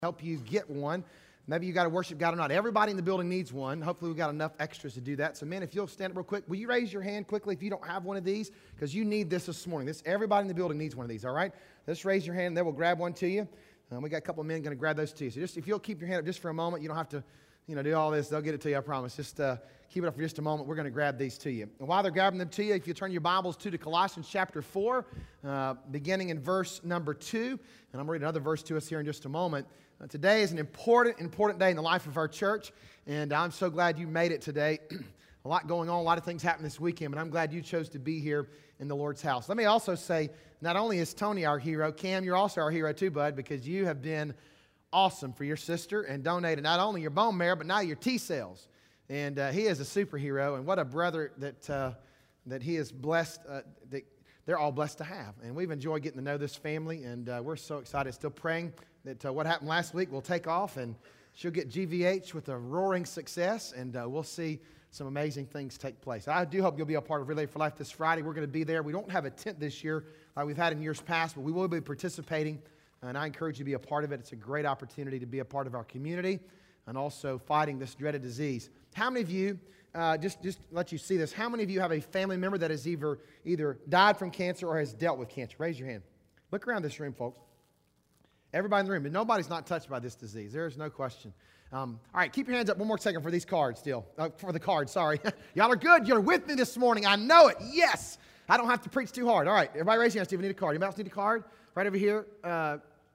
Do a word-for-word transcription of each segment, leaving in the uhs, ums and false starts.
help you get one. Maybe you got to worship God or not. Everybody in the building needs one. Hopefully we've got enough extras to do that. So, man, if you'll stand up real quick, will you raise your hand quickly if you don't have one of these? Because you need this this morning. This everybody in the building needs one of these, all right? Just raise your hand, and they will grab one to you. Um, we got a couple of men going to grab those to you. So just if you'll keep your hand up just for a moment, you don't have to, you know, do all this. They'll get it to you, I promise. Just uh, keep it up for just a moment. We're going to grab these to you. And while they're grabbing them to you, if you turn your Bibles to, to Colossians chapter four, uh, beginning in verse number two, and I'm going to read another verse to us here in just a moment. Uh, today is an important, important day in the life of our church, and I'm so glad you made it today. A lot going on, a lot of things happened this weekend, but I'm glad you chose to be here in the Lord's house. Let me also say, not only is Tony our hero, Cam, you're also our hero too, bud, because you have been awesome for your sister and donated not only your bone marrow, but now your T-cells. And uh, he is a superhero, and what a brother that uh, that he is blessed, uh, that they're all blessed to have. And we've enjoyed getting to know this family, and uh, we're so excited, still praying that uh, what happened last week will take off, and she'll get G V H with a roaring success, and uh, we'll see some amazing things take place. I do hope you'll be a part of Relay for Life this Friday. We're going to be there. We don't have a tent this year like we've had in years past, but we will be participating, and I encourage you to be a part of it. It's a great opportunity to be a part of our community and also fighting this dreaded disease. How many of you, uh, just, just let you see this, how many of you have a family member that has either, either died from cancer or has dealt with cancer? Raise your hand. Look around this room, folks. Everybody in the room, but nobody's not touched by this disease. There is no question. Um, all right, keep your hands up one more second for these cards still. Uh, for the cards, sorry. Y'all are good. You're with me this morning. I know it. Yes. I don't have to preach too hard. All right, everybody raise your hands. Steve, we need a card. Anybody else need a card? Right over here, uh,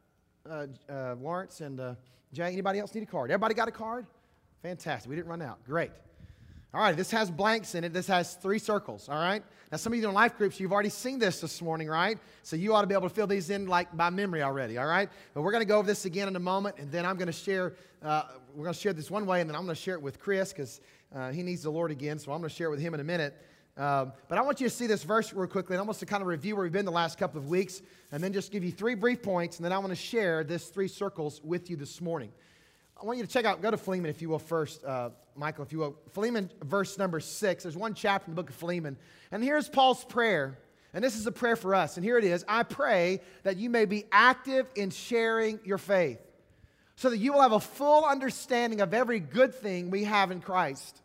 uh, uh, Lawrence and uh, Jay. Anybody else need a card? Everybody got a card? Fantastic. We didn't run out. Great. All right, this has blanks in it. This has three circles, all right? Now, some of you in life groups, you've already seen this this morning, right? So you ought to be able to fill these in like by memory already, all right? But we're going to go over this again in a moment, and then I'm going to share, uh, we're going to share this one way, and then I'm going to share it with Chris because uh, he needs the Lord again, so I'm going to share it with him in a minute. Um, but I want you to see this verse real quickly, and almost to kind of review where we've been the last couple of weeks, and then just give you three brief points, and then I want to share this three circles with you this morning. I want you to check out, go to Philemon, if you will, first, uh, Michael, if you will. Philemon, verse number six. There's one chapter in the book of Philemon. And here's Paul's prayer. And this is a prayer for us. And here it is. I pray that you may be active in sharing your faith, so that you will have a full understanding of every good thing we have in Christ.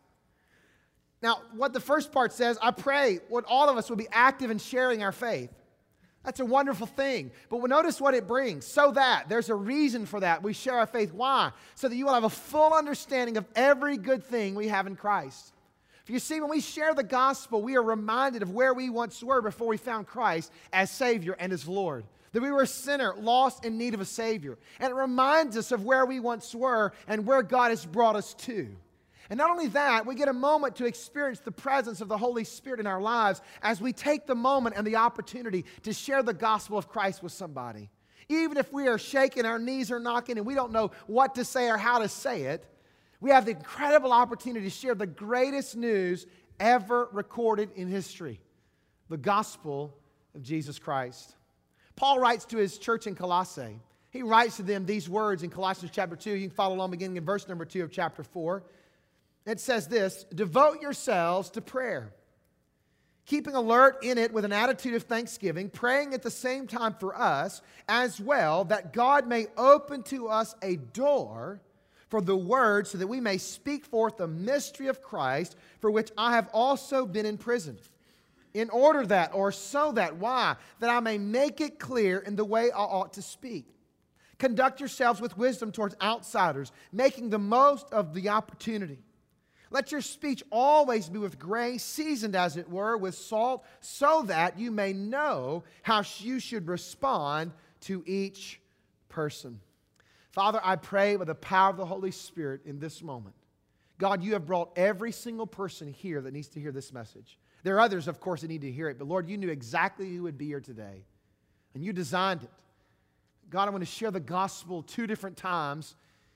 Now, what the first part says, I pray what all of us will be active in sharing our faith. That's a wonderful thing. But we'll notice what it brings. So that, there's a reason for that. We share our faith. Why? So that you will have a full understanding of every good thing we have in Christ. You see, when we share the gospel, we are reminded of where we once were before we found Christ as Savior and as Lord. That we were a sinner, lost in need of a Savior. And it reminds us of where we once were and where God has brought us to. And not only that, we get a moment to experience the presence of the Holy Spirit in our lives as we take the moment and the opportunity to share the gospel of Christ with somebody. Even if we are shaking, our knees are knocking, and we don't know what to say or how to say it, we have the incredible opportunity to share the greatest news ever recorded in history, the gospel of Jesus Christ. Paul writes to his church in Colossae. He writes to them these words in Colossians chapter two. You can follow along beginning in verse number two of chapter four. It says this, devote yourselves to prayer, keeping alert in it with an attitude of thanksgiving, praying at the same time for us as well, that God may open to us a door for the word so that we may speak forth the mystery of Christ, for which I have also been imprisoned. In order that, or so that, why? That I may make it clear in the way I ought to speak. Conduct yourselves with wisdom towards outsiders, making the most of the opportunity. Let your speech always be with grace, seasoned as it were with salt, so that you may know how you should respond to each person. Father, I pray with the power of the Holy Spirit in this moment. God, you have brought every single person here that needs to hear this message. There are others, of course, that need to hear it, but Lord, you knew exactly who would be here today, and you designed it. God, I want to share the gospel two different times,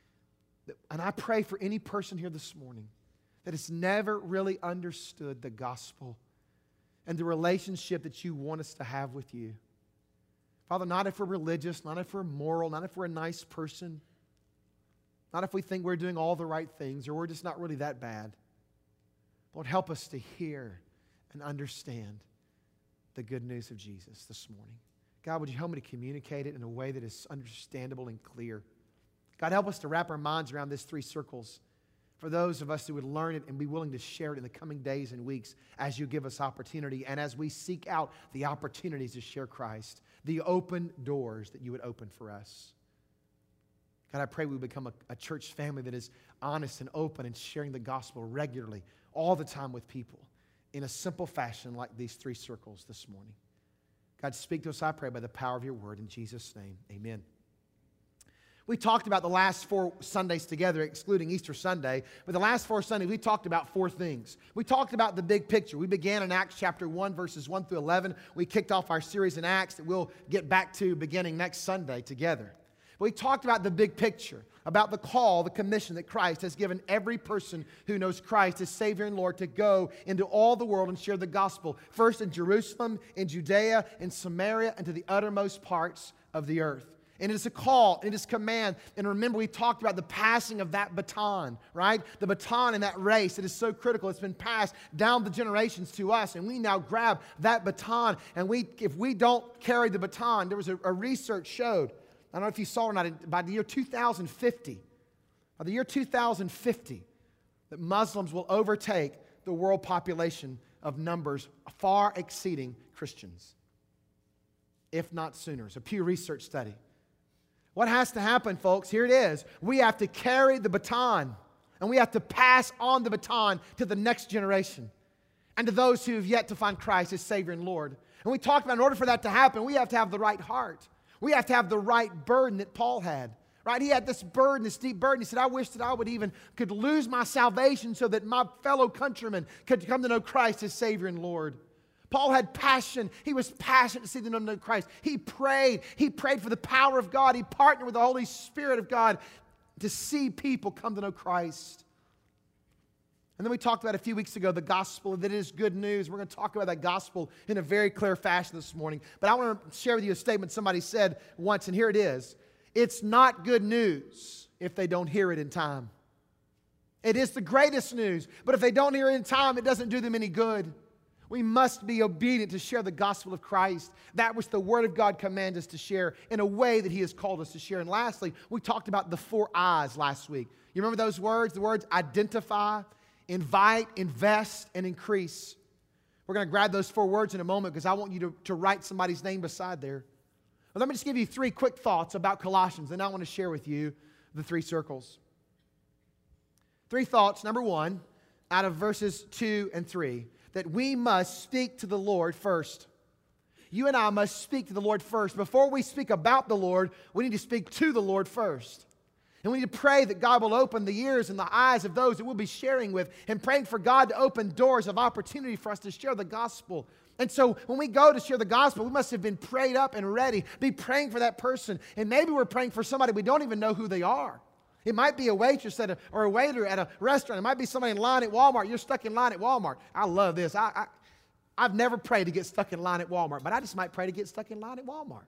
and I pray for any person here this morning that has never really understood the gospel and the relationship that you want us to have with you. Father, not if we're religious, not if we're moral, not if we're a nice person, not if we think we're doing all the right things or we're just not really that bad. Lord, help us to hear and understand the good news of Jesus this morning. God, would you help me to communicate it in a way that is understandable and clear? God, help us to wrap our minds around these three circles for those of us who would learn it and be willing to share it in the coming days and weeks as you give us opportunity and as we seek out the opportunities to share Christ, the open doors that you would open for us. God, I pray we become a, a church family that is honest and open and sharing the gospel regularly, all the time with people, in a simple fashion like these three circles this morning. God, speak to us, I pray, by the power of your word. In Jesus' name, amen. We talked about the last four Sundays together, excluding Easter Sunday. But the last four Sundays, we talked about four things. We talked about the big picture. We began in Acts chapter one, verses one through eleven. We kicked off our series in Acts that we'll get back to beginning next Sunday together. We talked about the big picture, about the call, the commission that Christ has given every person who knows Christ as Savior and Lord to go into all the world and share the gospel, first in Jerusalem, in Judea, in Samaria, and to the uttermost parts of the earth. And it is a call, it is a command. And remember, we talked about the passing of that baton, right? The baton in that race, it is so critical. It's been passed down the generations to us, and we now grab that baton. And we, if we don't carry the baton, there was a, a research showed, I don't know if you saw it or not, by the year two thousand fifty, by the year two thousand fifty, that Muslims will overtake the world population of numbers far exceeding Christians, if not sooner. It's a Pew Research study. What has to happen, folks? Here it is. We have to carry the baton, and we have to pass on the baton to the next generation and to those who have yet to find Christ as Savior and Lord. And we talked about in order for that to happen, we have to have the right heart. We have to have the right burden that Paul had. Right? He had this burden, this deep burden. He said, I wish that I would even could lose my salvation so that my fellow countrymen could come to know Christ as Savior and Lord. Paul had passion. He was passionate to see them know Christ. He prayed. He prayed for the power of God. He partnered with the Holy Spirit of God to see people come to know Christ. And then we talked about a few weeks ago the gospel, that it is good news. We're going to talk about that gospel in a very clear fashion this morning. But I want to share with you a statement somebody said once, and here it is. It's not good news if they don't hear it in time. It is the greatest news, but if they don't hear it in time, it doesn't do them any good. We must be obedient to share the gospel of Christ, that which the Word of God commands us to share in a way that He has called us to share. And lastly, we talked about the four I's last week. You remember those words? The words identify, invite, invest, and increase. We're going to grab those four words in a moment because I want you to, to write somebody's name beside there. But let me just give you three quick thoughts about Colossians, and I want to share with you the three circles. Three thoughts. Number one, out of verses two and three, that we must speak to the Lord first. You and I must speak to the Lord first. Before we speak about the Lord, we need to speak to the Lord first. And we need to pray that God will open the ears and the eyes of those that we'll be sharing with, and praying for God to open doors of opportunity for us to share the gospel. And so when we go to share the gospel, we must have been prayed up and ready, be praying for that person. And maybe we're praying for somebody we don't even know who they are. It might be a waitress at a, or a waiter at a restaurant. It might be somebody in line at Walmart. You're stuck in line at Walmart. I love this. I, I, I've never prayed to get stuck in line at Walmart, but I just might pray to get stuck in line at Walmart.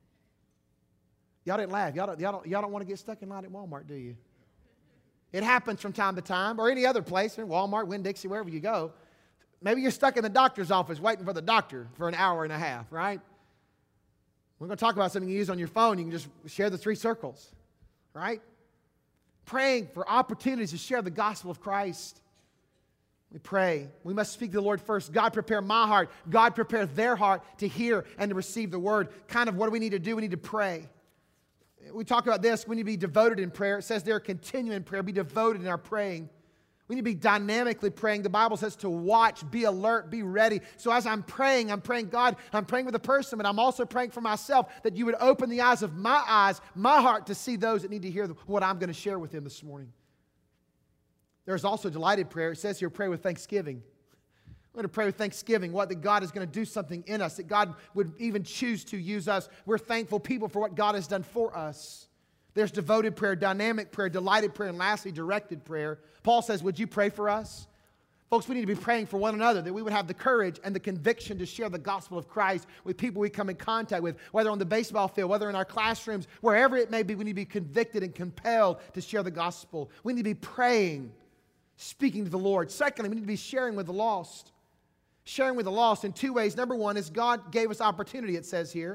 Y'all didn't laugh. Y'all don't, y'all don't, y'all don't want to get stuck in line at Walmart, do you? It happens from time to time, or any other place, in Walmart, Winn-Dixie, wherever you go. Maybe you're stuck in the doctor's office waiting for the doctor for an hour and a half, right? We're going to talk about something you use on your phone. You can just share the three circles, right? Praying for opportunities to share the gospel of Christ. We pray. We must speak to the Lord first. God, prepare my heart. God, prepare their heart to hear and to receive the word. Kind of what do we need to do? We need to pray. We talk about this. We need to be devoted in prayer. It says there, continue in prayer. Be devoted in our praying. We need to be dynamically praying. The Bible says to watch, be alert, be ready. So as I'm praying, I'm praying, God, I'm praying with a person, but I'm also praying for myself that you would open the eyes of my eyes, my heart, to see those that need to hear what I'm going to share with them this morning. There's also delighted prayer. It says here, pray with thanksgiving. We're going to pray with thanksgiving, what that God is going to do something in us, that God would even choose to use us. We're thankful people for what God has done for us. There's devoted prayer, dynamic prayer, delighted prayer, and lastly, directed prayer. Paul says, would you pray for us? Folks, we need to be praying for one another, that we would have the courage and the conviction to share the gospel of Christ with people we come in contact with, whether on the baseball field, whether in our classrooms, wherever it may be. We need to be convicted and compelled to share the gospel. We need to be praying, speaking to the Lord. Secondly, we need to be sharing with the lost. Sharing with the lost in two ways. Number one is God gave us opportunity, it says here.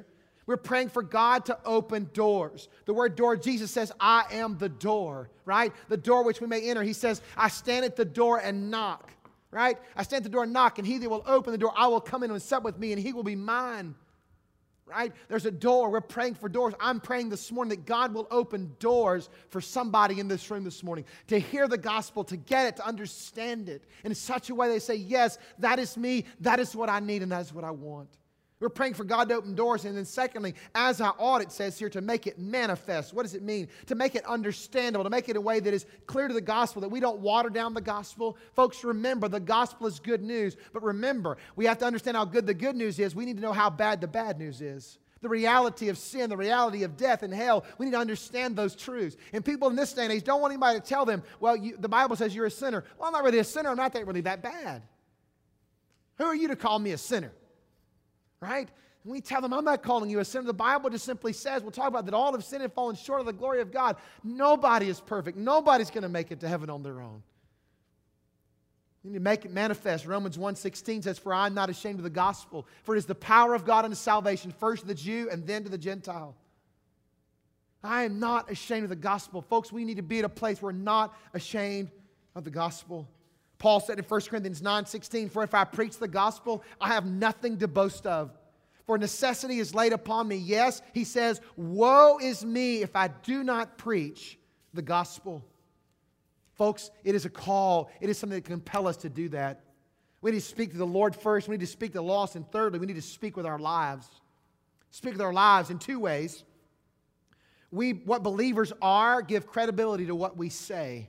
We're praying for God to open doors. The word door, Jesus says, I am the door, right? The door which we may enter. He says, I stand at the door and knock, right? I stand at the door and knock, and he that will open the door, I will come in and sup with me, and he will be mine, right? There's a door. We're praying for doors. I'm praying this morning that God will open doors for somebody in this room this morning to hear the gospel, to get it, to understand it in such a way they say, yes, that is me, that is what I need, and that is what I want. We're praying for God to open doors. And then secondly, as I ought, it says here, to make it manifest. What does it mean? To make it understandable, to make it a way that is clear to the gospel, that we don't water down the gospel. Folks, remember, the gospel is good news. But remember, we have to understand how good the good news is. We need to know how bad the bad news is. The reality of sin, the reality of death and hell. We need to understand those truths. And people in this day and age don't want anybody to tell them, well, you, the Bible says you're a sinner. Well, I'm not really a sinner. I'm not that really that bad. Who are you to call me a sinner? Right? And we tell them, I'm not calling you a sinner. The Bible just simply says, we'll talk about that all have sinned and fallen short of the glory of God. Nobody is perfect. Nobody's going to make it to heaven on their own. We need to make it manifest. Romans one sixteen says, for I am not ashamed of the gospel, for it is the power of God unto salvation, first to the Jew and then to the Gentile. I am not ashamed of the gospel. Folks, we need to be at a place where we're not ashamed of the gospel. Paul said in First Corinthians nine sixteen, for if I preach the gospel, I have nothing to boast of. For necessity is laid upon me. Yes, he says, woe is me if I do not preach the gospel. Folks, it is a call. It is something that can compel us to do that. We need to speak to the Lord first. We need to speak to the lost. And thirdly, we need to speak with our lives. Speak with our lives in two ways. We, what believers are, give credibility to what we say.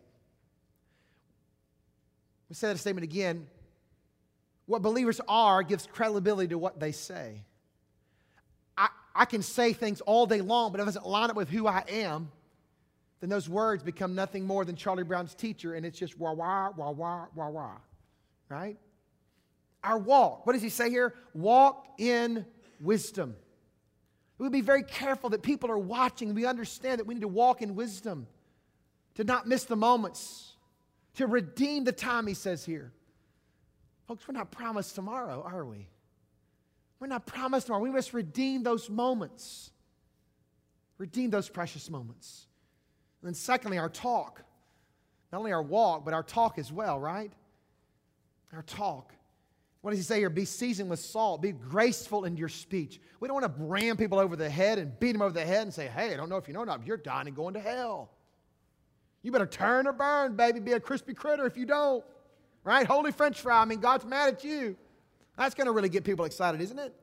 We say that statement again. What believers are gives credibility to what they say. I, I can say things all day long, but if it doesn't line up with who I am, then those words become nothing more than Charlie Brown's teacher, and it's just wah, wah, wah, wah, wah, wah. Right? Our walk. What does he say here? Walk in wisdom. We'll be very careful that people are watching. We understand that we need to walk in wisdom, to not miss the moments, to redeem the time, he says here. Folks, we're not promised tomorrow, are we? We're not promised tomorrow. We must redeem those moments. Redeem those precious moments. And then secondly, our talk. Not only our walk, but our talk as well, right? Our talk. What does he say here? Be seasoned with salt. Be graceful in your speech. We don't want to ram people over the head and beat them over the head and say, hey, I don't know if you know or not, but you're dying and going to hell. You better turn or burn, baby. Be a crispy critter if you don't. Right? Holy French fry. I mean, God's mad at you. That's going to really get people excited, isn't it?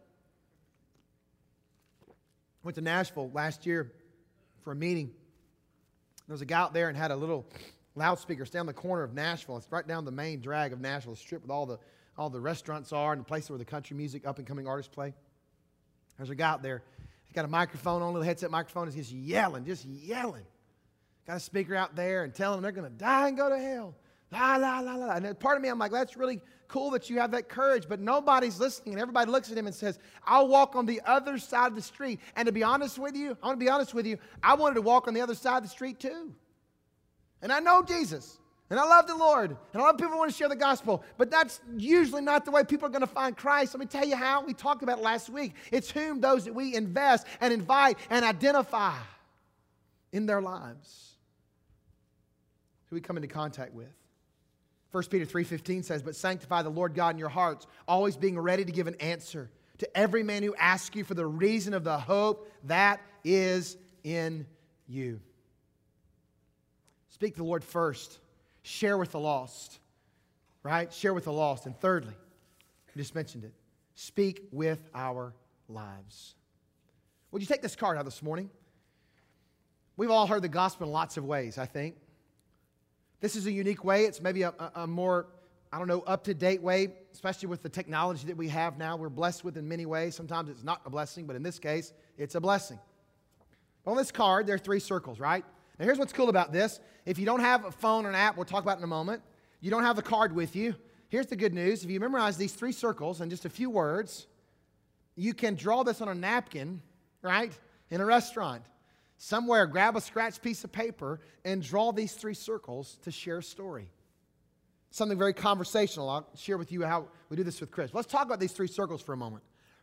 Went to Nashville last year for a meeting. There was a guy out there and had a little loudspeaker stand on the corner of Nashville. It's right down the main drag of Nashville, the strip with all the, all the restaurants are and the place where the country music up-and-coming artists play. There's a guy out there. He's got a microphone on, a little headset microphone. He's just yelling, just yelling. Got a speaker out there and telling them they're going to die and go to hell. La, la, la, la. And part of me, I'm like, that's really cool that you have that courage, but nobody's listening. And everybody looks at him and says, I'll walk on the other side of the street. And to be honest with you, I want to be honest with you, I wanted to walk on the other side of the street too. And I know Jesus. And I love the Lord. And a lot of people want to share the gospel. But that's usually not the way people are going to find Christ. Let me tell you how. We talked about it last week. It's whom those that we invest and invite and identify in their lives. Who we come into contact with. First Peter three fifteen says, but sanctify the Lord God in your hearts, always being ready to give an answer to every man who asks you for the reason of the hope that is in you. Speak to the Lord first. Share with the lost. Right? Share with the lost. And thirdly, I just mentioned it. Speak with our lives. Would you take this card out this morning? We've all heard the gospel in lots of ways, I think. This is a unique way. It's maybe a, a, a more, I don't know, up-to-date way, especially with the technology that we have now. We're blessed with in many ways. Sometimes it's not a blessing, but in this case, it's a blessing. On this card, there are three circles, right? Now, here's what's cool about this. If you don't have a phone or an app, we'll talk about it in a moment. You don't have the card with you. Here's the good news. If you memorize these three circles in just a few words, you can draw this on a napkin, right, in a restaurant. Somewhere, grab a scratch piece of paper and draw these three circles to share a story. Something very conversational. I'll share with you how we do this with Chris. Let's talk about these three circles for a moment.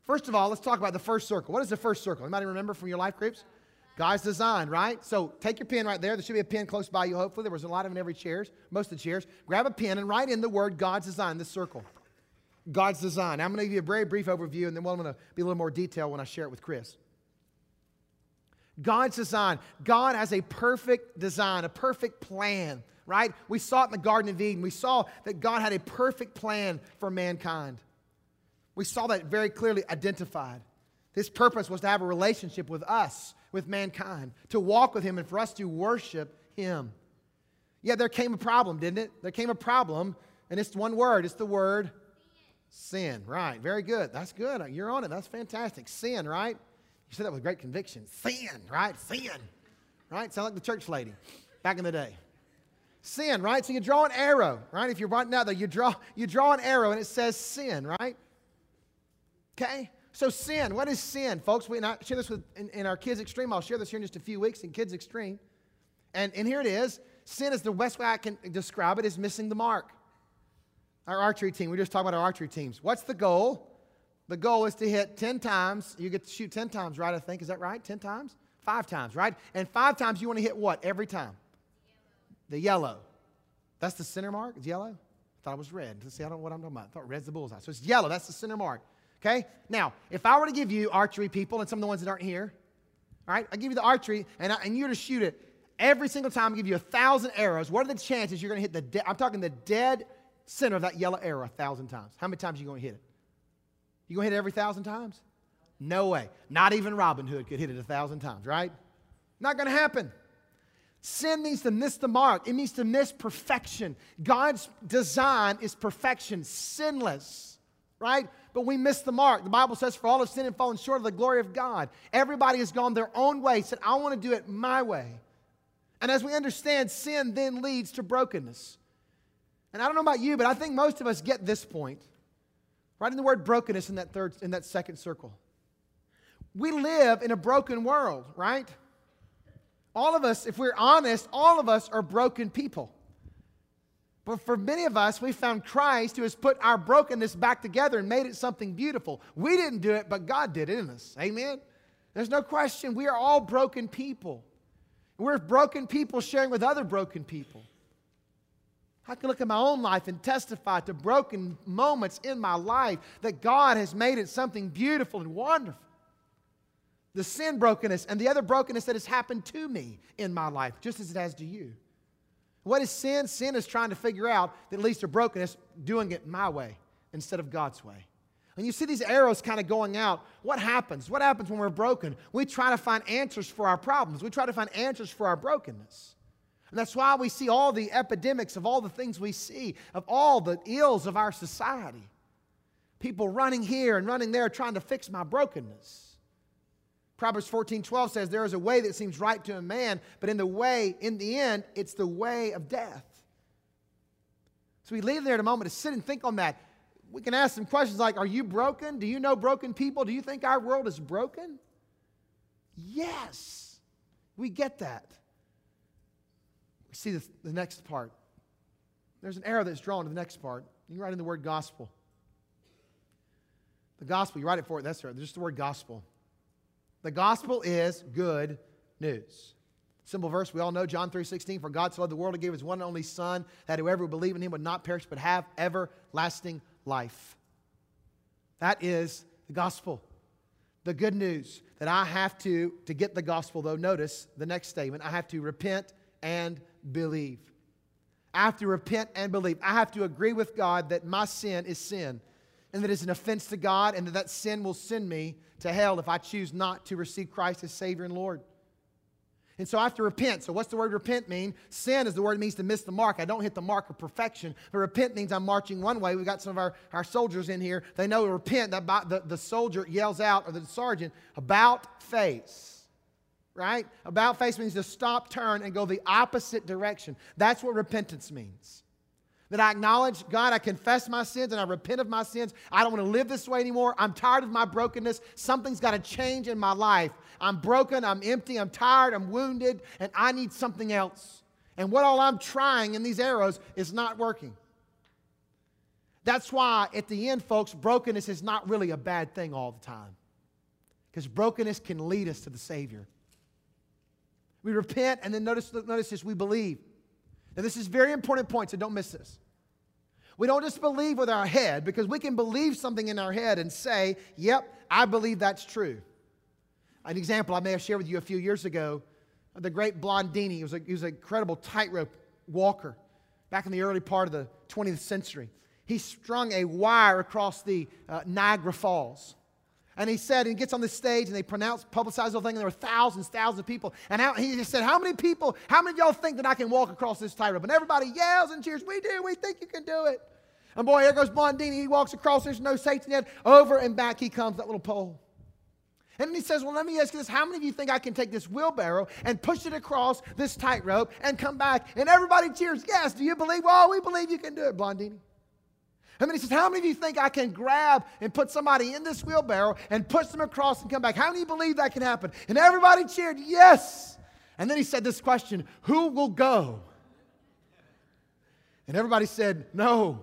First of all, let's talk about the first circle. What is the first circle? Anybody remember from your life groups? God's design, right? So take your pen right there. There should be a pen close by you, hopefully. There was a lot of them in every chair, most of the chairs. Grab a pen and write in the word God's design, this circle. God's design. Now, I'm going to give you a very brief overview, and then I'm going to be a little more detailed when I share it with Chris. God's design. God has a perfect design, a perfect plan, right? We saw it in the Garden of Eden. We saw that God had a perfect plan for mankind. We saw that very clearly identified. His purpose was to have a relationship with us, with mankind, to walk with Him and for us to worship Him. Yeah, there came a problem, didn't it? There came a problem, and it's one word. It's the word sin. Sin, right. Very good. That's good. You're on it. That's fantastic. Sin, right? You said that with great conviction. Sin, right? Sin, right? Sound like the church lady back in the day. Sin, right? So you draw an arrow, right? If you're writing out there, you draw, you draw an arrow, and it says sin, right? Okay? So sin, what is sin, folks? We and I share this with in, in our Kids Extreme. I'll share this here in just a few weeks in Kids Extreme. And, and here it is. Sin is the best way I can describe it is missing the mark. Our archery team, we just talked about our archery teams. What's the goal? The goal is to hit ten times. You get to shoot ten times, right, I think. Is that right? ten times? Five times, right? And five times you want to hit what every time? The yellow. That's the center mark? It's yellow? I thought it was red. See, I don't know what I'm talking about. I thought red's the bullseye. So it's yellow. That's the center mark. Okay? Now, if I were to give you archery people and some of the ones that aren't here, all right, I give you the archery and, I, and you're to shoot it every single time. I give you a thousand arrows. What are the chances you're going to hit the dead? I'm talking the dead center of that yellow arrow a thousand times. How many times are you going to hit it? You going to hit it every thousand times? No way. Not even Robin Hood could hit it a thousand times, right? Not going to happen. Sin means to miss the mark. It means to miss perfection. God's design is perfection, sinless, right? But we miss the mark. The Bible says, for all have sinned and fallen short of the glory of God. Everybody has gone their own way, said, I want to do it my way. And as we understand, sin then leads to brokenness. And I don't know about you, but I think most of us get this point. Right in the word brokenness in that third, in that second circle. We live in a broken world, right? All of us, if we're honest, all of us are broken people. But for many of us, we found Christ who has put our brokenness back together and made it something beautiful. We didn't do it, but God did it in us. Amen? There's no question. We are all broken people. We're broken people sharing with other broken people. I can look at my own life and testify to broken moments in my life that God has made it something beautiful and wonderful. The sin brokenness and the other brokenness that has happened to me in my life, just as it has to you. What is sin? Sin is trying to figure out that leads to brokenness, doing it my way instead of God's way. And you see these arrows kind of going out. What happens? What happens when we're broken? We try to find answers for our problems. We try to find answers for our brokenness. And that's why we see all the epidemics of all the things we see, of all the ills of our society. People running here and running there trying to fix my brokenness. Proverbs fourteen twelve says, there is a way that seems right to a man, but in the way, in the end, it's the way of death. So we leave there in a moment to sit and think on that. We can ask some questions like, are you broken? Do you know broken people? Do you think our world is broken? Yes, we get that. We see the, the next part. There's an arrow that's drawn to the next part. You can write in the word gospel. The gospel, you write it for it, that's right. There's just the word gospel. The gospel is good news. Simple verse we all know, John three sixteen, for God so loved the world, He gave His one and only Son, that whoever would believe in Him would not perish, but have everlasting life. That is the gospel. The good news that I have to, to get the gospel though, notice the next statement, I have to repent and believe. I have to repent and believe. I have to agree with God that my sin is sin and that it's an offense to God and that that sin will send me to hell if I choose not to receive Christ as Savior and Lord. And so I have to repent. So what's the word repent mean? Sin is the word it means to miss the mark. I don't hit the mark of perfection. But repent means I'm marching one way. We've got some of our, our soldiers in here. They know repent. That the, the soldier yells out, or the sergeant, about face. Right? About face means to stop, turn, and go the opposite direction. That's what repentance means. That I acknowledge, God, I confess my sins and I repent of my sins. I don't want to live this way anymore. I'm tired of my brokenness. Something's got to change in my life. I'm broken, I'm empty, I'm tired, I'm wounded, and I need something else. And what all I'm trying in these arrows is not working. That's why at the end, folks, brokenness is not really a bad thing all the time. Because brokenness can lead us to the Savior. We repent, and then notice, notice this, we believe. Now this is a very important point, so don't miss this. We don't just believe with our head, because we can believe something in our head and say, yep, I believe that's true. An example I may have shared with you a few years ago, the great Blondini. He was, a, he was an incredible tightrope walker back in the early part of the twentieth century. He strung a wire across the uh, Niagara Falls. And he said, and he gets on the stage and they pronounce, publicize the whole thing, and there were thousands, thousands of people. And how, he just said, how many people, how many of y'all think that I can walk across this tightrope? And everybody yells and cheers, we do, we think you can do it. And boy, here goes Blondini. He walks across, there's no safety net. Over and back he comes, that little pole. And then he says, well, let me ask you this. How many of you think I can take this wheelbarrow and push it across this tightrope and come back? And everybody cheers, yes. Do you believe? Well, we believe you can do it, Blondini. And then he says, how many of you think I can grab and put somebody in this wheelbarrow and push them across and come back? How many of you believe that can happen? And everybody cheered, yes. And then he said this question, who will go? And everybody said, no.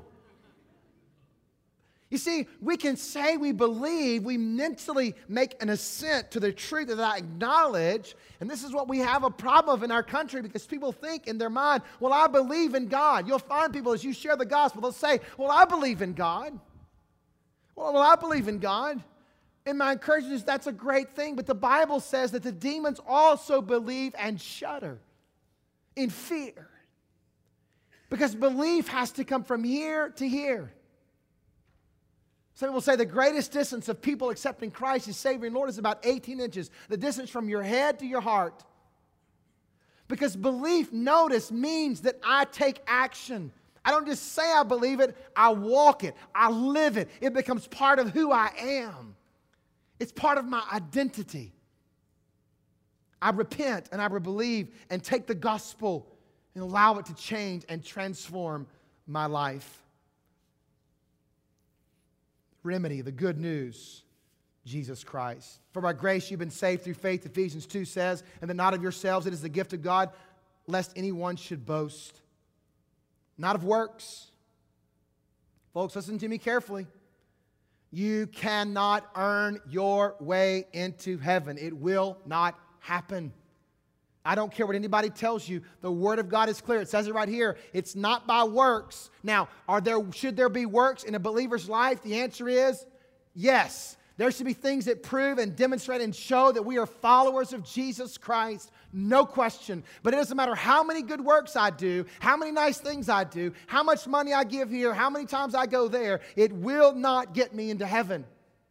You see, we can say we believe, we mentally make an assent to the truth that I acknowledge, and this is what we have a problem of in our country because people think in their mind, well, I believe in God. You'll find people as you share the gospel, they'll say, well, I believe in God. Well, well I believe in God. And my encouragement is that's a great thing, but the Bible says that the demons also believe and shudder in fear because belief has to come from here to here. Some people say the greatest distance of people accepting Christ as Savior and Lord is about eighteen inches. The distance from your head to your heart. Because belief, notice, means that I take action. I don't just say I believe it, I walk it. I live it. It becomes part of who I am. It's part of my identity. I repent and I believe and take the gospel and allow it to change and transform my life. Remedy, the good news, Jesus Christ. For by grace you've been saved through faith, Ephesians two says, and that not of yourselves, it is the gift of God, lest anyone should boast. Not of works. Folks, listen to me carefully. You cannot earn your way into heaven. It will not happen. I don't care what anybody tells you. The Word of God is clear. It says it right here. It's not by works. Now, are there, should there be works in a believer's life? The answer is yes. There should be things that prove and demonstrate and show that we are followers of Jesus Christ. No question. But it doesn't matter how many good works I do, how many nice things I do, how much money I give here, how many times I go there. It will not get me into heaven.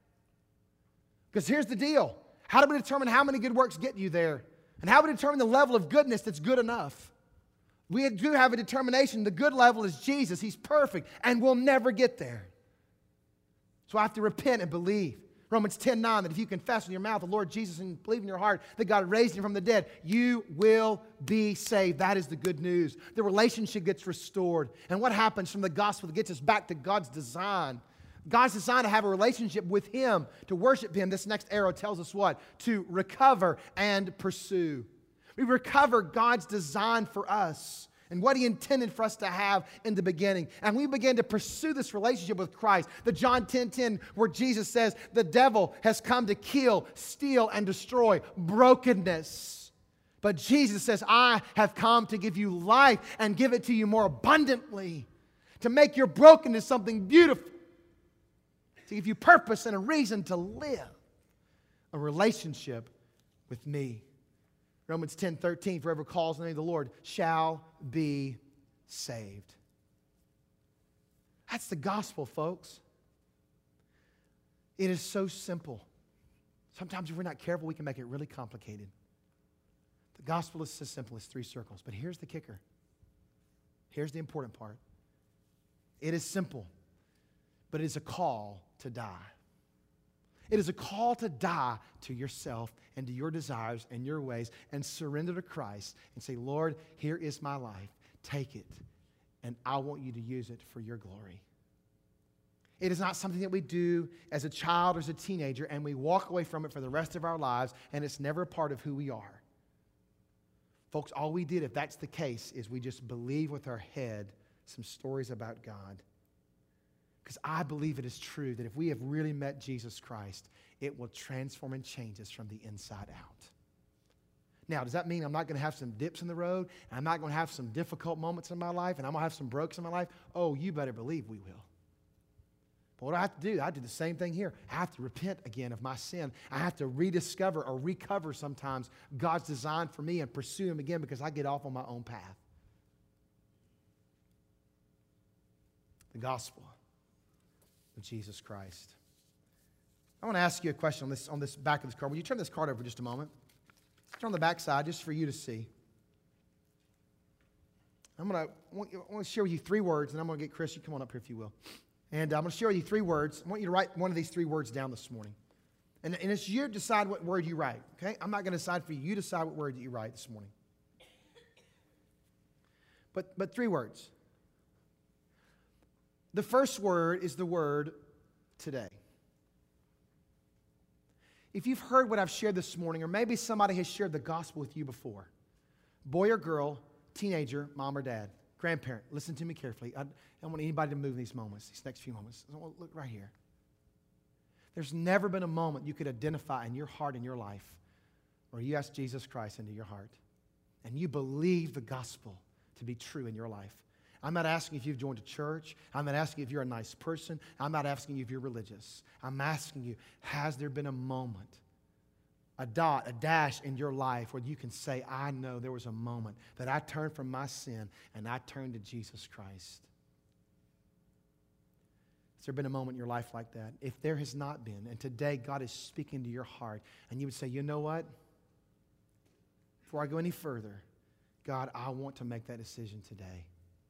Because here's the deal. How do we determine how many good works get you there? And how do we determine the level of goodness that's good enough? We do have a determination. The good level is Jesus. He's perfect, and we'll never get there. So I have to repent and believe. Romans ten nine, that if you confess in your mouth the Lord Jesus and believe in your heart that God raised him from the dead, you will be saved. That is the good news. The relationship gets restored. And what happens from the gospel that gets us back to God's design? God's designed to have a relationship with him, to worship him. This next arrow tells us what? To recover and pursue. We recover God's design for us and what he intended for us to have in the beginning. And we begin to pursue this relationship with Christ. The John ten ten, where Jesus says, the devil has come to kill, steal, and destroy brokenness. But Jesus says, I have come to give you life and give it to you more abundantly, to make your brokenness something beautiful, to give you purpose and a reason to live a relationship with me. Romans ten thirteen, whoever calls on the name of the Lord shall be saved. That's the gospel, folks. It is so simple. Sometimes if we're not careful, we can make it really complicated. The gospel is so simple as three circles. But here's the kicker. Here's the important part. It is simple, but it is a call to die. It is a call to die to yourself and to your desires and your ways and surrender to Christ and say, Lord, here is my life. Take it, and I want you to use it for your glory. It is not something that we do as a child or as a teenager and we walk away from it for the rest of our lives and it's never a part of who we are. Folks, all we did, if that's the case, is we just believe with our head some stories about God. Because I believe it is true that if we have really met Jesus Christ, it will transform and change us from the inside out. Now, does that mean I'm not going to have some dips in the road? And I'm not going to have some difficult moments in my life? And I'm going to have some breaks in my life? Oh, you better believe we will. But what do I have to do? I do the same thing here. I have to repent again of my sin. I have to rediscover or recover sometimes God's design for me and pursue Him again because I get off on my own path. The gospel of Jesus Christ. I want to ask you a question on this, on this back of this card. Will you turn this card over just a moment? Turn on the back side just for you to see. I'm going to I want to share with you three words, and I'm going to get Chris, you come on up here if you will. And I'm going to share with you three words. I want you to write one of these three words down this morning. And, and it's you to decide what word you write, okay? I'm not going to decide for you. You decide what word that you write this morning. But, but three words. The first word is the word today. If you've heard what I've shared this morning, or maybe somebody has shared the gospel with you before, boy or girl, teenager, mom or dad, grandparent, listen to me carefully. I don't want anybody to move in these moments, these next few moments. Look right here. There's never been a moment you could identify in your heart, in your life, where you asked Jesus Christ into your heart, and you believe the gospel to be true in your life. I'm not asking if you've joined a church. I'm not asking if you're a nice person. I'm not asking you if you're religious. I'm asking you, has there been a moment, a dot, a dash in your life where you can say, I know there was a moment that I turned from my sin and I turned to Jesus Christ? Has there been a moment in your life like that? If there has not been, and today God is speaking to your heart, and you would say, you know what? Before I go any further, God, I want to make that decision today.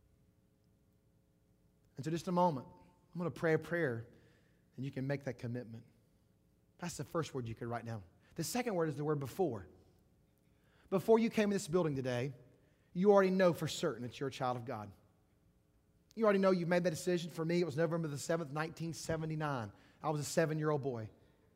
And so just a moment, I'm going to pray a prayer, and you can make that commitment. That's the first word you could write down. The second word is the word before. Before you came in this building today, you already know for certain that you're a child of God. You already know you've made that decision. For me, it was November the seventh, nineteen seventy-nine. I was a seven-year-old boy.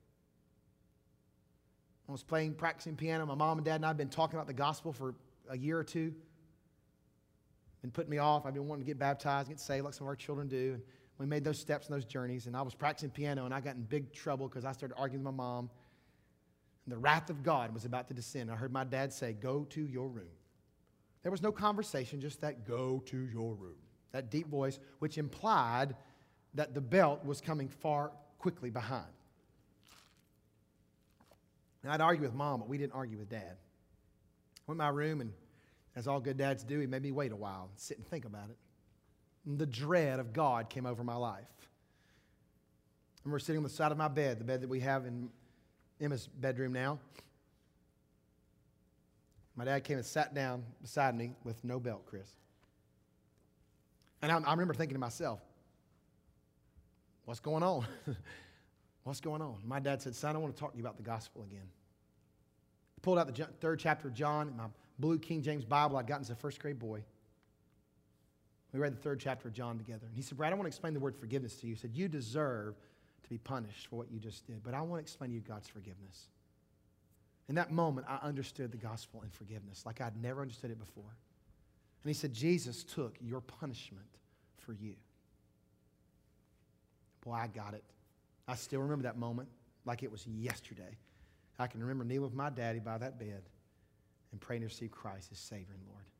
I was playing, practicing piano. My mom and dad and I had been talking about the gospel for a year or two. Been putting me off. I've been wanting to get baptized, get saved like some of our children do. And we made those steps and those journeys. And I was practicing piano, and I got in big trouble because I started arguing with my mom. And the wrath of God was about to descend. I heard my dad say, go to your room. There was no conversation, just that go to your room. That deep voice, which implied that the belt was coming far quickly behind. And I'd argue with Mom, but we didn't argue with Dad. I went in my room, and as all good dads do, he made me wait a while and sit and think about it. And the dread of God came over my life. I remember sitting on the side of my bed, the bed that we have in Emma's bedroom now. My dad came and sat down beside me with no belt, Chris. And I, I remember thinking to myself, what's going on? What's going on? My dad said, son, I want to talk to you about the gospel again. I pulled out the third chapter of John in my blue King James Bible I'd gotten as a first grade boy. We read the third chapter of John together. And he said, Brad, I want to explain the word forgiveness to you. He said, you deserve to be punished for what you just did, but I want to explain to you God's forgiveness. In that moment, I understood the gospel and forgiveness like I'd never understood it before. And he said, Jesus took your punishment for you. Boy, I got it. I still remember that moment like it was yesterday. I can remember kneeling with my daddy by that bed and praying to receive Christ as Savior and Lord.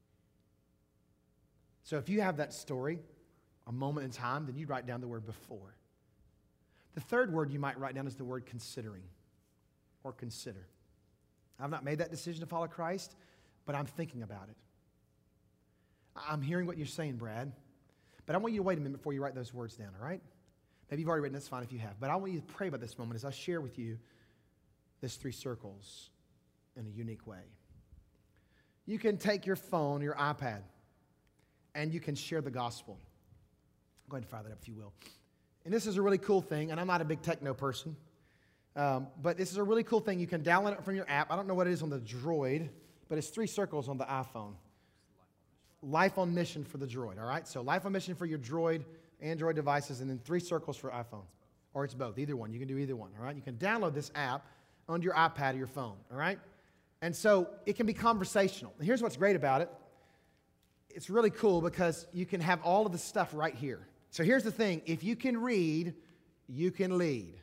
So if you have that story, a moment in time, then you write down the word before. The third word you might write down is the word considering or consider. I've not made that decision to follow Christ, but I'm thinking about it. I'm hearing what you're saying, Brad, but I want you to wait a minute before you write those words down, all right? Maybe you've already written, that's fine if you have, but I want you to pray about this moment as I share with you this three circles in a unique way. You can take your phone, your iPad, and you can share the gospel. Go ahead and fire that up if you will. And this is a really cool thing, and I'm not a big techno person, um, but this is a really cool thing. You can download it from your app. I don't know what it is on the Droid, but it's three circles on the iPhone. Life on Mission for the Droid, all right? So Life on Mission for your Droid, Android devices, and then three circles for iPhone. Or it's both, either one. You can do either one, all right? You can download this app onto your iPad or your phone, all right? And so it can be conversational. And here's what's great about it. It's really cool because you can have all of the stuff right here. So here's the thing. If you can read, you can lead.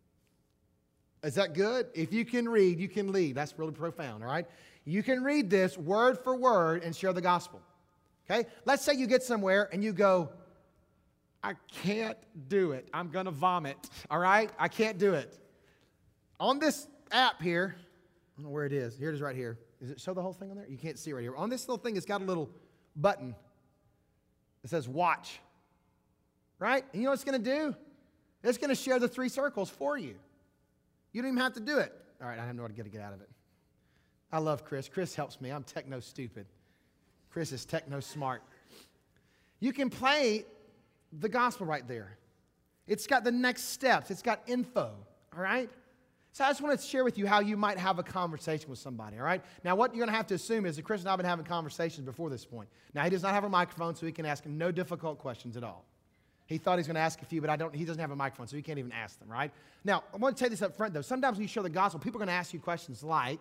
Is that good? If you can read, you can lead. That's really profound, all right? You can read this word for word and share the gospel. Okay? Let's say you get somewhere and you go, I can't do it. I'm going to vomit, all right? I can't do it. On this app here, I don't know where it is. Here it is right here. Does it show the whole thing on there? You can't see it right here. On this little thing, it's got a little button that says watch, right? And you know what it's going to do? It's going to share the three circles for you. You don't even have to do it. All right, I don't know what to get out of it. I love Chris. Chris helps me. I'm techno stupid. Chris is techno smart. You can play the gospel right there. It's got the next steps. It's got info, all right? So I just want to share with you how you might have a conversation with somebody, all right? Now, what you're going to have to assume is that Chris and I have been having conversations before this point. Now, he does not have a microphone, so he can ask him no difficult questions at all. He thought he was going to ask a few, but I don't. He doesn't have a microphone, so he can't even ask them, right? Now, I want to tell you this up front, though. Sometimes when you share the gospel, people are going to ask you questions like,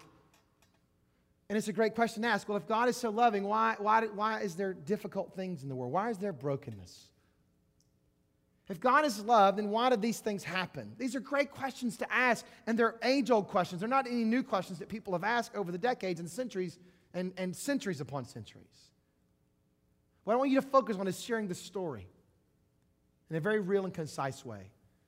and it's a great question to ask, well, if God is so loving, why, why, why is there difficult things in the world? Why is there brokenness? If God is love, then why did these things happen? These are great questions to ask, and they're age-old questions. They're not any new questions that people have asked over the decades and centuries and, and centuries upon centuries. What I want you to focus on is sharing the story in a very real and concise way.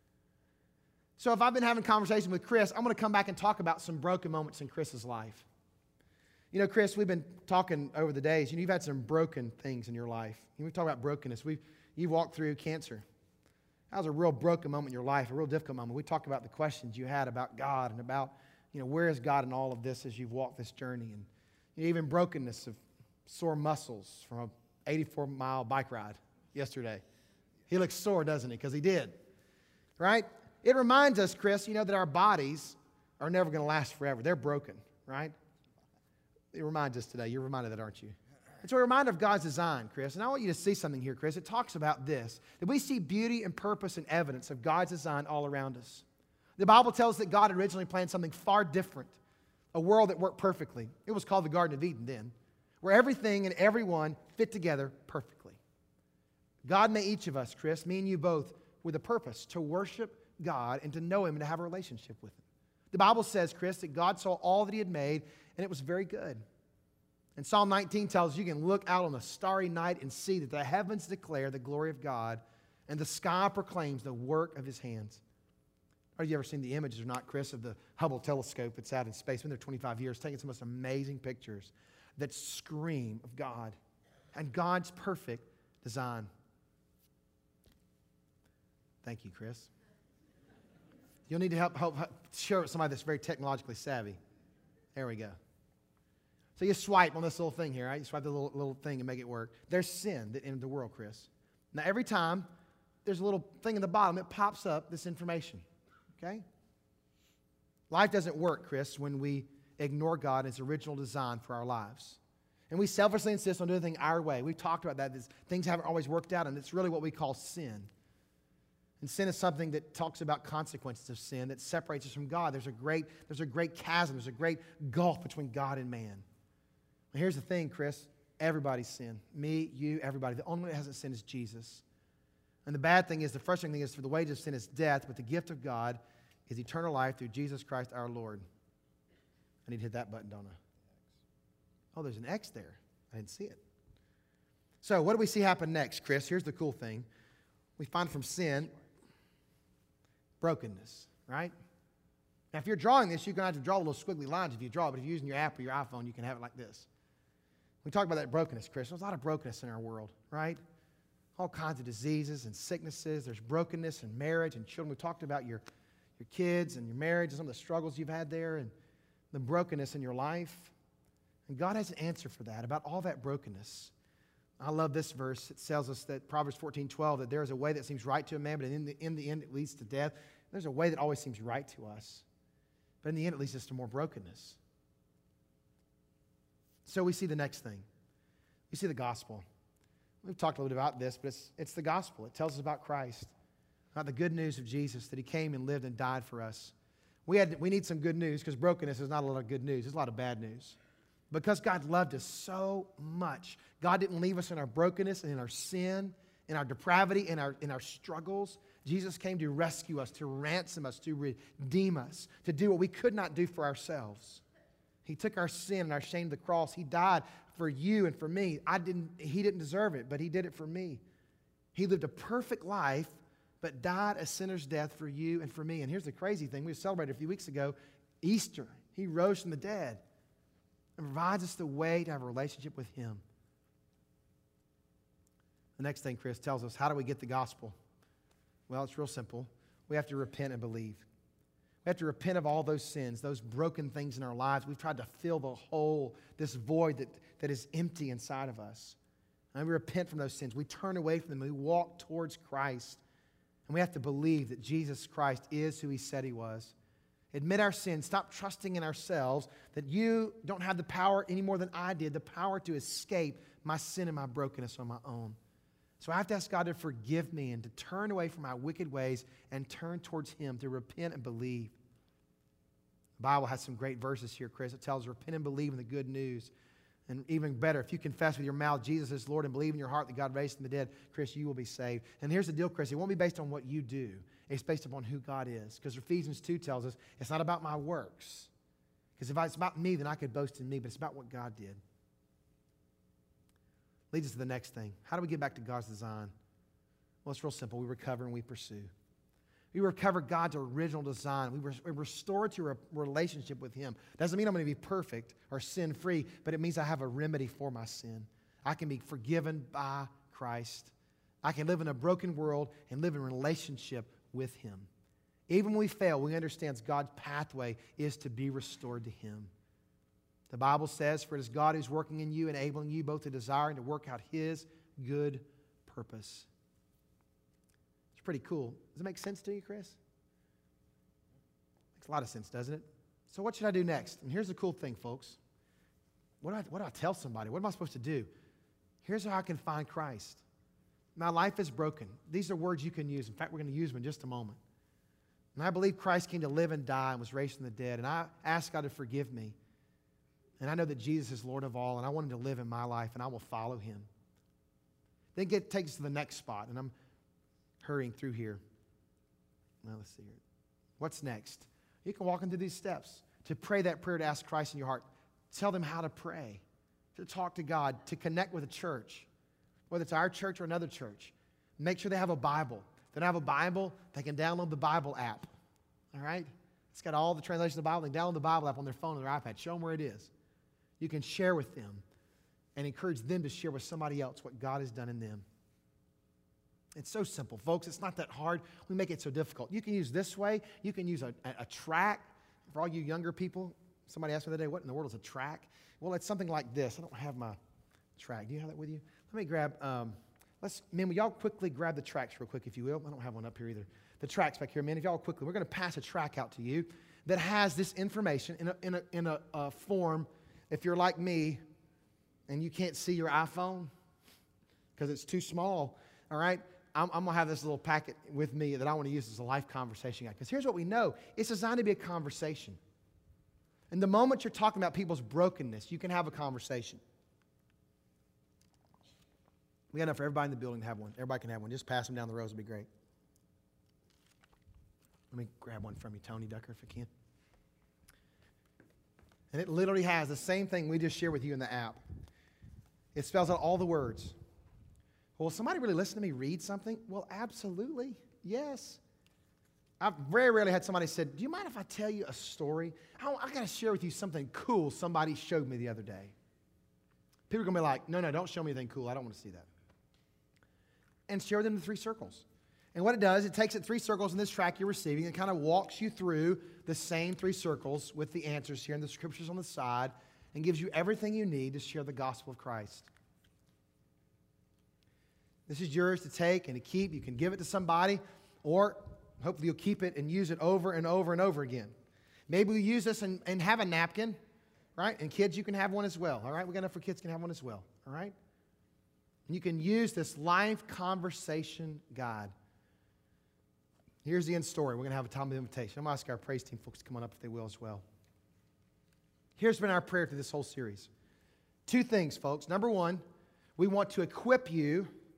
So if I've been having conversation with Chris, I'm going to come back and talk about some broken moments in Chris's life. You know, Chris, we've been talking over the days. You know, you've had some broken things in your life. You know, we talk about brokenness. We've, you've walked through cancer. That was a real broken moment in your life, a real difficult moment. We talked about the questions you had about God and about, you know, where is God in all of this as you've walked this journey. And you know, even brokenness of sore muscles from an eighty-four mile bike ride yesterday. He looks sore, doesn't he? Because he did, right? It reminds us, Chris, you know, that our bodies are never going to last forever. They're broken, right? It reminds us today. You're reminded of that, aren't you? It's a reminder of God's design, Chris. And I want you to see something here, Chris. It talks about this, that we see beauty and purpose and evidence of God's design all around us. The Bible tells us that God originally planned something far different, a world that worked perfectly. It was called the Garden of Eden then, where everything and everyone fit together perfectly. God made each of us, Chris, me and you both, with a purpose to worship God and to know Him and to have a relationship with Him. The Bible says, Chris, that God saw all that He had made, and it was very good. And Psalm nineteen tells us you can look out on a starry night and see that the heavens declare the glory of God, and the sky proclaims the work of His hands. Have you ever seen the images or not, Chris, of the Hubble telescope that's out in space? Been there twenty-five years, taking some of the most amazing pictures that scream of God and God's perfect design. Thank you, Chris. You'll need to help, help, help share with somebody that's very technologically savvy. There we go. So you swipe on this little thing here, right? You swipe the little, little thing and make it work. There's sin that entered the world, Chris. Now, every time there's a little thing in the bottom, it pops up this information, okay? Life doesn't work, Chris, when we ignore God and His original design for our lives. And we selfishly insist on doing things our way. We've talked about that. This, things haven't always worked out, and it's really what we call sin. And sin is something that talks about consequences of sin that separates us from God. There's a great, there's a great chasm. There's a great gulf between God and man. And here's the thing, Chris. Everybody's sinned. Me, you, everybody. The only one that hasn't sinned is Jesus. And the bad thing is, the frustrating thing is, for the wages of sin is death, but the gift of God is eternal life through Jesus Christ our Lord. I need to hit that button, don't I? Oh, there's an X there. I didn't see it. So what do we see happen next, Chris? Here's the cool thing. We find from sin brokenness, right? Now, if you're drawing this, you're going to have to draw little squiggly lines if you draw, but if you're using your app or your iPhone, you can have it like this. We talk about that brokenness, Chris. There's a lot of brokenness in our world, right? All kinds of diseases and sicknesses. There's brokenness in marriage and children. We talked about your, your kids and your marriage and some of the struggles you've had there and the brokenness in your life. And God has an answer for that, about all that brokenness. I love this verse. It tells us that Proverbs fourteen twelve, that there is a way that seems right to a man, but in the, in the end it leads to death. There's a way that always seems right to us, but in the end it leads us to more brokenness. So we see the next thing. We see the gospel. We've talked a little bit about this, but it's, it's the gospel. It tells us about Christ, about the good news of Jesus, that He came and lived and died for us. We, had, we need some good news, because brokenness is not a lot of good news. There's a lot of bad news. Because God loved us so much, God didn't leave us in our brokenness and in our sin in our depravity, in our, in our struggles. Jesus came to rescue us, to ransom us, to redeem us, to do what we could not do for ourselves. He took our sin and our shame to the cross. He died for you and for me. I didn't, he didn't deserve it, but he did it for me. He lived a perfect life, but died a sinner's death for you and for me. And here's the crazy thing. We celebrated a few weeks ago, Easter. He rose from the dead and provides us the way to have a relationship with him. The next thing Chris tells us, how do we get the gospel? Well, it's real simple. We have to repent and believe. We have to repent of all those sins, those broken things in our lives. We've tried to fill the hole, this void that, that is empty inside of us. And we repent from those sins. We turn away from them. We walk towards Christ. And we have to believe that Jesus Christ is who he said he was. Admit our sins. Stop trusting in ourselves that you don't have the power any more than I did, the power to escape my sin and my brokenness on my own. So I have to ask God to forgive me and to turn away from my wicked ways and turn towards him, to repent and believe. The Bible has some great verses here, Chris. It tells us, repent and believe in the good news. And even better, if you confess with your mouth Jesus is Lord and believe in your heart that God raised from the dead, Chris, you will be saved. And here's the deal, Chris. It won't be based on what you do. It's based upon who God is. Because Ephesians two tells us it's not about my works. Because if it's about me, then I could boast in me, but it's about what God did. Leads us to the next thing. How do we get back to God's design? Well, it's real simple. We recover and we pursue. We recover God's original design. We were restored to a relationship with him. Doesn't mean I'm going to be perfect or sin-free, but it means I have a remedy for my sin. I can be forgiven by Christ. I can live in a broken world and live in relationship with him. Even when we fail, we understand God's pathway is to be restored to him. The Bible says, for it is God who's working in you, enabling you both to desire and to work out his good purpose. It's pretty cool. Does it make sense to you, Chris? Makes a lot of sense, doesn't it? So what should I do next? And here's the cool thing, folks. What do I, what do I tell somebody? What am I supposed to do? Here's how I can find Christ. My life is broken. These are words you can use. In fact, we're going to use them in just a moment. And I believe Christ came to live and die and was raised from the dead. And I ask God to forgive me. And I know that Jesus is Lord of all, and I want him to live in my life, and I will follow him. Then it takes us to the next spot, and I'm hurrying through here. Well, let's see here. What's next? You can walk into these steps to pray that prayer, to ask Christ in your heart. Tell them how to pray, to talk to God, to connect with a church, whether it's our church or another church. Make sure they have a Bible. If they don't have a Bible, they can download the Bible app. All right? It's got all the translations of the Bible. They can download the Bible app on their phone or their iPad. Show them where it is. You can share with them and encourage them to share with somebody else what God has done in them. It's so simple, folks. It's not that hard. We make it so difficult. You can use this way. You can use a, a, a track. For all you younger people, somebody asked me the other day, what in the world is a track? Well, it's something like this. I don't have my track. Do you have that with you? Let me grab, um, let's, men, will y'all quickly grab the tracks real quick, if you will? I don't have one up here either. The tracks back here, men, if y'all quickly, we're going to pass a track out to you that has this information in a, in a, in a, a form. If you're like me and you can't see your iPhone because it's too small, all right, I'm, I'm going to have this little packet with me that I want to use as a life conversation guide. Because here's what we know. It's designed to be a conversation. And the moment you're talking about people's brokenness, you can have a conversation. We got enough for everybody in the building to have one. Everybody can have one. Just pass them down the rows. It'll be great. Let me grab one from you, Tony Ducker, if I can. And it literally has the same thing we just shared with you in the app. It spells out all the words. Well, will somebody really listen to me read something? Well, absolutely. Yes. I've very rarely had somebody said, do you mind if I tell you a story? I, I got to share with you something cool somebody showed me the other day. People are going to be like, no, no, don't show me anything cool. I don't want to see that. And share them in three circles. And what it does, it takes it three circles in this track you're receiving and kind of walks you through the same three circles with the answers here and the scriptures on the side and gives you everything you need to share the gospel of Christ. This is yours to take and to keep. You can give it to somebody, or hopefully you'll keep it and use it over and over and over again. Maybe we use this and, and have a napkin, right? And kids, you can have one as well, all right? We got enough for kids can have one as well, all right? And you can use this life conversation guide. Here's the end story. We're going to have a time of invitation. I'm going to ask our praise team folks to come on up if they will as well. Here's been our prayer through this whole series. Two things, folks. Number one, we want to equip you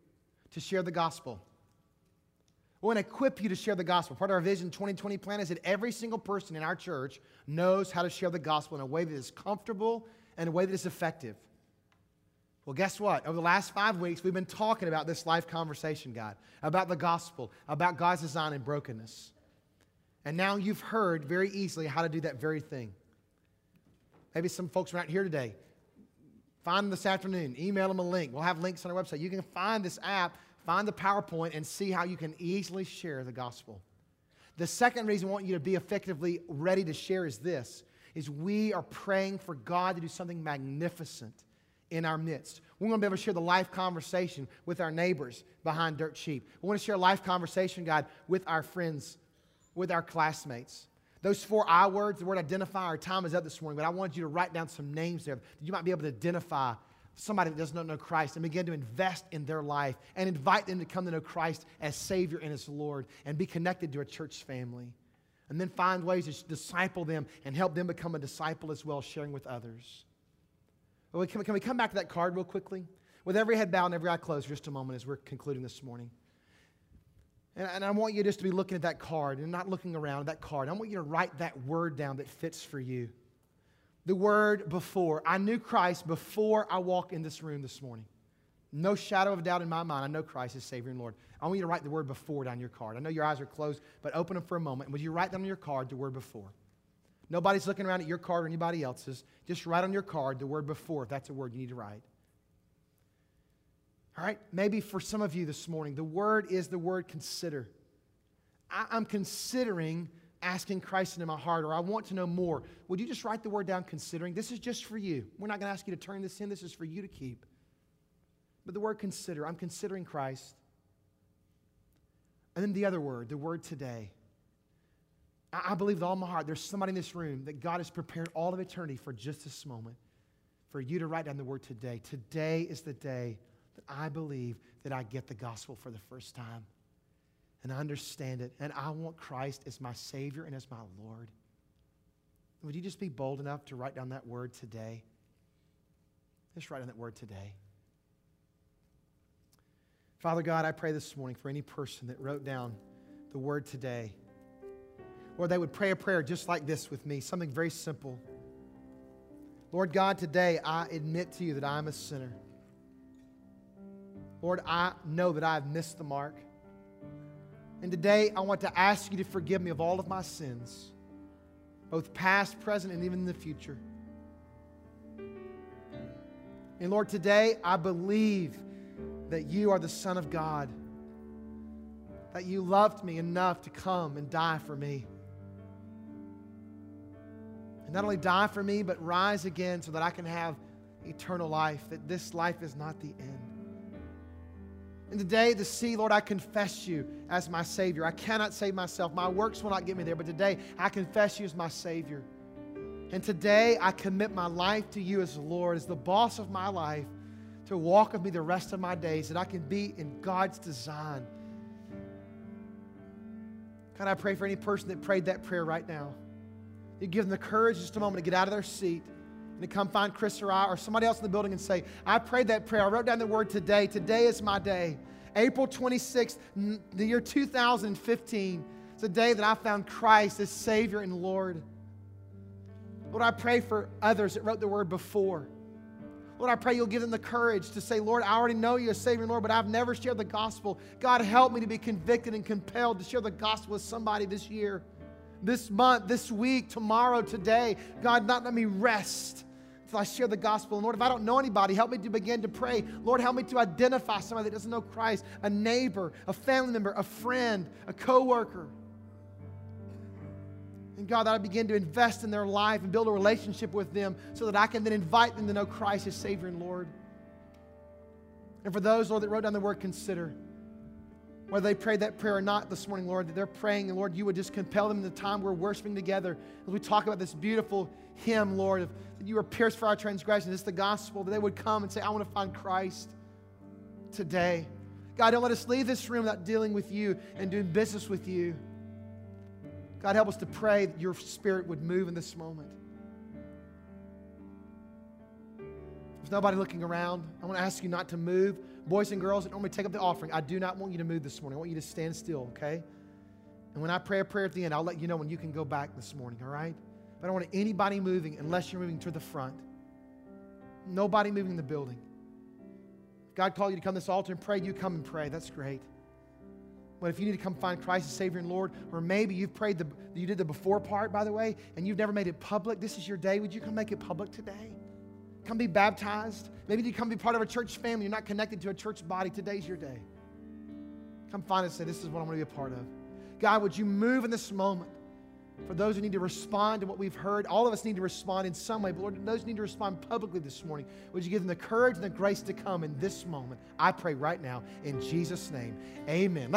to share the gospel. We want to equip you to share the gospel. Part of our Vision twenty twenty plan is that every single person in our church knows how to share the gospel in a way that is comfortable and a way that is effective. Well, guess what? Over the last five weeks, we've been talking about this life conversation guide, about the gospel, about God's design and brokenness. And now you've heard very easily how to do that very thing. Maybe some folks are not here today. Find them this afternoon. Email them a link. We'll have links on our website. You can find this app, find the PowerPoint, and see how you can easily share the gospel. The second reason we want you to be effectively ready to share is this, is we are praying for God to do something magnificent in our midst. We want to be able to share the life conversation with our neighbors behind Dirt Cheap. We want to share a life conversation guide with our friends, with our classmates. Those four I words, the word identify, our time is up this morning, but I want you to write down some names there that you might be able to identify somebody that does not know Christ and begin to invest in their life and invite them to come to know Christ as Savior and as Lord and be connected to a church family. And then find ways to disciple them and help them become a disciple as well, sharing with others. Well, can we, can we come back to that card real quickly? With every head bowed and every eye closed for just a moment as we're concluding this morning. And, and I want you just to be looking at that card and not looking around at that card. I want you to write that word down that fits for you. The word before. I knew Christ before I walked in this room this morning. No shadow of doubt in my mind. I know Christ is Savior and Lord. I want you to write the word before down your card. I know your eyes are closed, but open them for a moment. Would you write down on your card the word before? Nobody's looking around at your card or anybody else's. Just write on your card the word before, if that's a word you need to write. All right? Maybe for some of you this morning, the word is the word consider. I, I'm considering asking Christ into my heart, or I want to know more. Would you just write the word down, considering? This is just for you. We're not going to ask you to turn this in. This is for you to keep. But the word consider, I'm considering Christ. And then the other word, the word today. I, I believe with all my heart there's somebody in this room that God has prepared all of eternity for just this moment, for you to write down the word today. Today is the day that I believe that I get the gospel for the first time. And I understand it. And I want Christ as my Savior and as my Lord. Would you just be bold enough to write down that word today? Just write down that word today. Father God, I pray this morning for any person that wrote down the word today, or they would pray a prayer just like this with me, something very simple. Lord God, today I admit to you that I'm a sinner. Lord, I know that I've missed the mark. And today, I want to ask you to forgive me of all of my sins, both past, present, and even in the future. And Lord, today, I believe that you are the Son of God, that you loved me enough to come and die for me. And not only die for me, but rise again so that I can have eternal life, that this life is not the end. And today, to see, Lord, I confess you as my Savior. I cannot save myself. My works will not get me there. But today, I confess you as my Savior. And today, I commit my life to you as Lord, as the boss of my life, to walk with me the rest of my days, that I can be in God's design. God, I pray for any person that prayed that prayer right now. You give them the courage just a moment to get out of their seat and to come find Chris or I or somebody else in the building and say, I prayed that prayer. I wrote down the word today. Today is my day. April twenty-sixth, the year two thousand fifteen. It's a day that I found Christ as Savior and Lord. Lord, I pray for others that wrote the word before. Lord, I pray you'll give them the courage to say, Lord, I already know you as Savior and Lord, but I've never shared the gospel. God, help me to be convicted and compelled to share the gospel with somebody this year, this month, this week, tomorrow, today. God, not let me rest until I share the gospel. And Lord, if I don't know anybody, help me to begin to pray. Lord, help me to identify somebody that doesn't know Christ, a neighbor, a family member, a friend, a coworker. And God, that I begin to invest in their life and build a relationship with them so that I can then invite them to know Christ as Savior and Lord. And for those, Lord, that wrote down the word consider, whether they prayed that prayer or not this morning, Lord, that they're praying, and Lord, you would just compel them in the time we're worshiping together as we talk about this beautiful hymn, Lord, of, that you were pierced for our transgressions. It's the gospel, that they would come and say, I want to find Christ today. God, don't let us leave this room without dealing with you and doing business with you. God, help us to pray that your Spirit would move in this moment. There's nobody looking around. I want to ask you not to move. Boys and girls that normally take up the offering, I do not want you to move this morning. I want you to stand still, okay? And when I pray a prayer at the end, I'll let you know when you can go back this morning, all right? But I don't want anybody moving unless you're moving to the front. Nobody moving in the building. If God called you to come to this altar and pray, you come and pray. That's great. But if you need to come find Christ as Savior and Lord, or maybe you've prayed, the, you did the before part, by the way, and you've never made it public, this is your day. Would you come make it public today? Come be baptized. Maybe you come be part of a church family. You're not connected to a church body. Today's your day. Come find us and say, this is what I'm going to be a part of. God, would you move in this moment? For those who need to respond to what we've heard, all of us need to respond in some way. But Lord, those who need to respond publicly this morning, would you give them the courage and the grace to come in this moment? I pray right now in Jesus' name. Amen.